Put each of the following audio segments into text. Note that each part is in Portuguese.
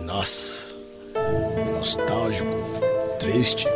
Nossa, nostálgico, triste.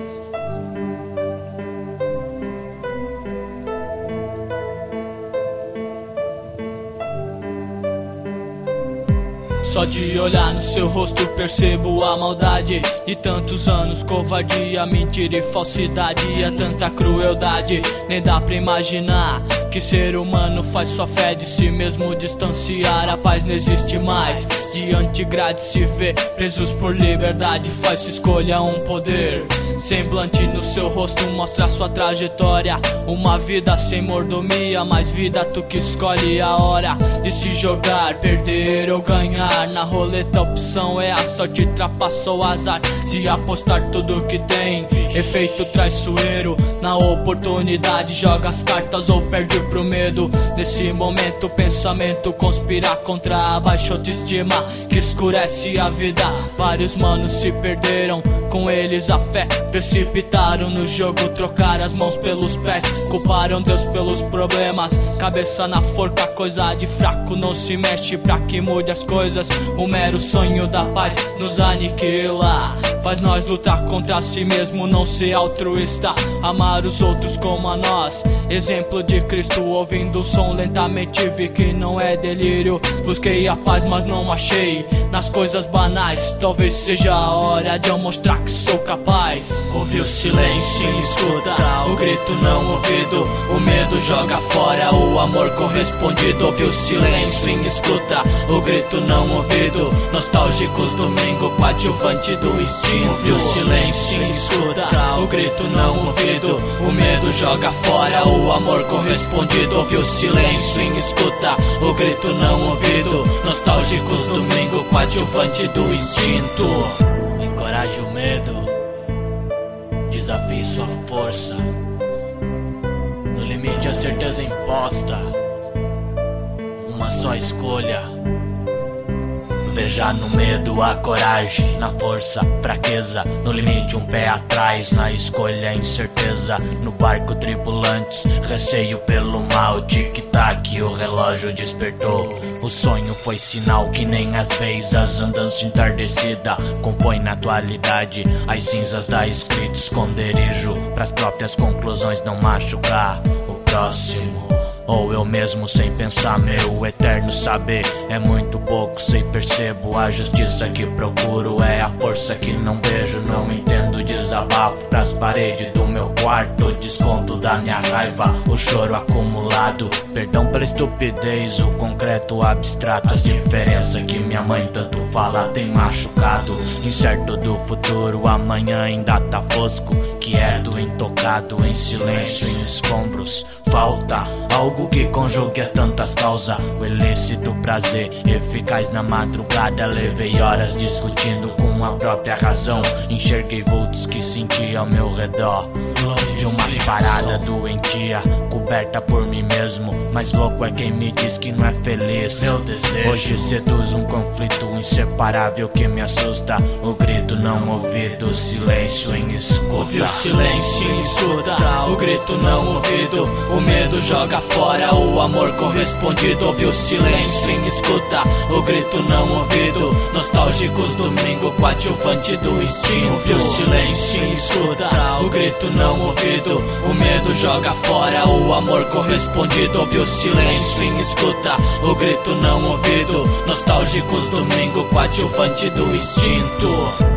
Só de olhar no seu rosto percebo a maldade de tantos anos, covardia, mentira e falsidade. É tanta crueldade, nem dá pra imaginar que ser humano faz sua fé de si mesmo distanciar. A paz não existe mais, diante grade se vê presos por liberdade. Faz-se escolha um poder, semblante no seu rosto mostra sua trajetória. Uma vida sem mordomia, mais vida tu que escolhe a hora de se jogar, perder ou ganhar. Na roleta a opção é a sorte, ultrapassou o azar. Se apostar tudo que tem, efeito traiçoeiro. Na oportunidade joga as cartas ou perde pro medo. Nesse momento o pensamento conspira contra a baixa autoestima que escurece a vida. Vários manos se perderam, com eles a fé. Precipitaram no jogo, trocaram as mãos pelos pés. Culparam Deus pelos problemas, cabeça na forca, coisa de fraco não se mexe pra que mude as coisas. O mero sonho da paz nos aniquila, faz nós lutar contra si mesmo, não ser altruísta. Amar os outros como a nós, exemplo de Cristo. Ouvindo o som lentamente vi que não é delírio. Busquei a paz mas não achei nas coisas banais. Talvez seja a hora de eu mostrar que sou capaz. Ouvi o silêncio e escuta o grito não ouvido. O medo joga fora o amor correspondido. Ouvi o silêncio e escuta o grito não ouvido. Nostálgicos domingo, coadjuvante do instinto. Ouvi o silêncio e escuta o grito não ouvido. O medo joga fora o amor correspondido. Ouvi o silêncio e escuta o grito não ouvido. Nostálgicos domingo, coadjuvante do instinto. Encoraje o medo, desafie sua força. No limite a certeza imposta, uma só escolha. Veja no medo a coragem, na força, fraqueza. No limite um pé atrás, na escolha incerteza. No barco tripulantes, receio pelo mal. Tic-tac, o relógio despertou. O sonho foi sinal que nem às vezes as andanças entardecida compõe na atualidade as cinzas da escrita. Esconderijo pras próprias conclusões não machucar o próximo. Ou eu mesmo sem pensar, meu eterno saber é muito pouco, sei percebo a justiça que procuro. É a força que não vejo, não entendo. Desabafo pras paredes do meu quarto, desconto da minha raiva, o choro acumulado. Perdão pela estupidez, o concreto abstrato. As diferenças que minha mãe tanto fala tem machucado. Incerto do futuro, amanhã ainda tá fosco. Quieto, intocado, em silêncio, em escombros. Falta algo que conjugue as tantas causas. O ilícito prazer, eficaz na madrugada. Levei horas discutindo com a própria razão. Enxerguei vultos que senti ao meu redor. De umas paradas doentia, coberta por mim mesmo. Mas louco é quem me diz que não é feliz. Meu desejo hoje seduz um conflito inseparável que me assusta. O grito não ouvido, o silêncio em escuta. Ouvi o silêncio em escuta, o grito não ouvido. O medo joga fora o amor correspondido. Ouvi o silêncio em escuta, o grito não ouvido. Nostálgicos domingo, coadjuvante do instinto. Ouvi o silêncio em escuta, o grito não ouvido. O medo joga fora o amor correspondido. Ouvi o silêncio em escuta, o grito não ouvido. Nostálgicos domingo, coadjuvante do instinto.